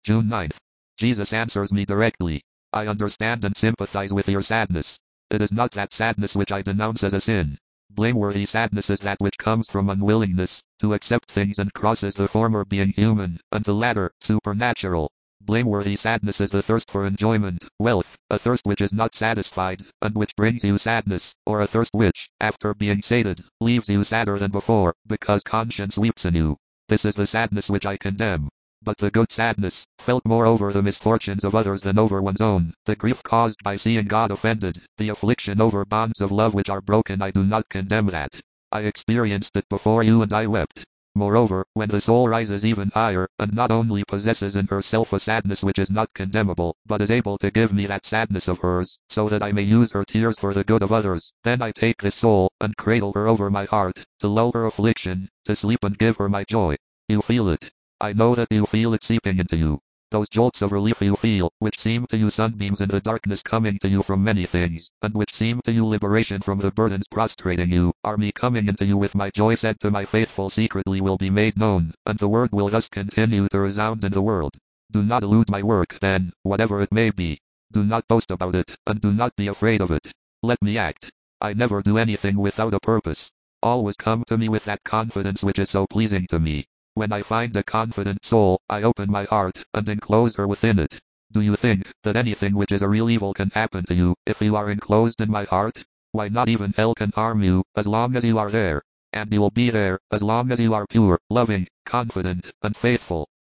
June 9th. Jesus answers me directly. I understand and sympathize with your sadness. It is not that sadness which I denounce as a sin. Blameworthy sadness is that which comes from unwillingness to accept things and crosses the former being human, and the latter, supernatural. Blameworthy sadness is the thirst for enjoyment, wealth, a thirst which is not satisfied, and which brings you sadness, or a thirst which, after being sated, leaves you sadder than before, because conscience weeps anew. This is the sadness which I condemn. But the good sadness, felt more over the misfortunes of others than over one's own, the grief caused by seeing God offended, the affliction over bonds of love which are broken, I do not condemn that. I experienced it before you and I wept. Moreover, when the soul rises even higher, and not only possesses in herself a sadness which is not condemnable, but is able to give me that sadness of hers, so that I may use her tears for the good of others, then I take this soul, and cradle her over my heart, to lull her affliction, to sleep and give her my joy. You feel it. I know that you feel it seeping into you. Those jolts of relief you feel, which seem to you sunbeams in the darkness coming to you from many things, and which seem to you liberation from the burdens prostrating you, are me coming into you with my joy said to my faithful secretly will be made known, and the word will thus continue to resound in the world. Do not elude my work then, whatever it may be. Do not boast about it, and do not be afraid of it. Let me act. I never do anything without a purpose. Always come to me with that confidence which is so pleasing to me. When I find a confident soul, I open my heart, and enclose her within it. Do you think that anything which is a real evil can happen to you, if you are enclosed in my heart? Why, not even hell can harm you, as long as you are there. And you will be there, as long as you are pure, loving, confident, and faithful.